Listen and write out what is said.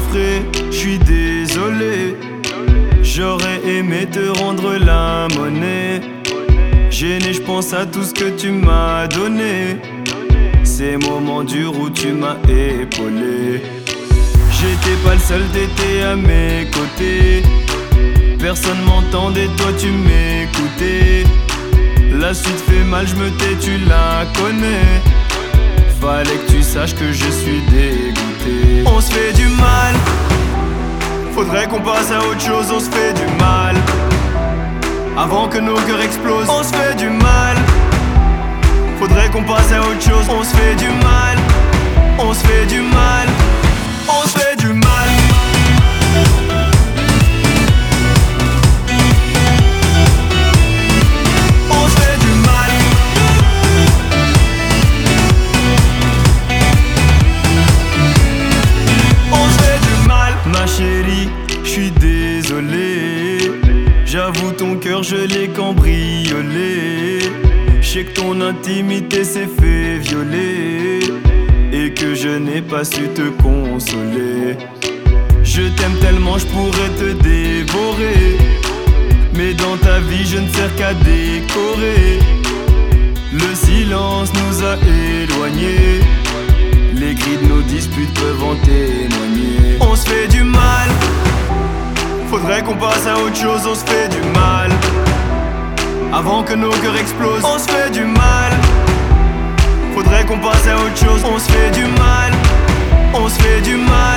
ferai, je suis désolé. J'aurais aimé te rendre la monnaie. Gêné, je pense à tout ce que tu m'as donné. Ces moments durs où tu m'as épaulé. J'étais pas le seul, t'étais à mes côtés. Personne m'entendait, toi tu m'écoutais. La suite fait mal, je me tais, tu la connais. Fallait que tu saches que je suis dégoûté. On se fait du mal, faudrait qu'on passe à autre chose. On se fait du mal avant que nos cœurs explosent. On se fait du mal, faudrait qu'on passe à autre chose. On se fait du mal, on se fait du mal, on se fait du mal. J'suis désolé, j'avoue ton cœur je l'ai cambriolé. J'sais que ton intimité s'est fait violer et que je n'ai pas su te consoler. Je t'aime tellement j'pourrais te dévorer, mais dans ta vie je ne sers qu'à décorer. Le silence nous a éloignés, les cris de nos disputes peuvent en témoigner. On se fait du mal, faudrait qu'on passe à autre chose. On se fait du mal avant que nos cœurs explosent. On se fait du mal, faudrait qu'on passe à autre chose. On se fait du mal, on se fait du mal.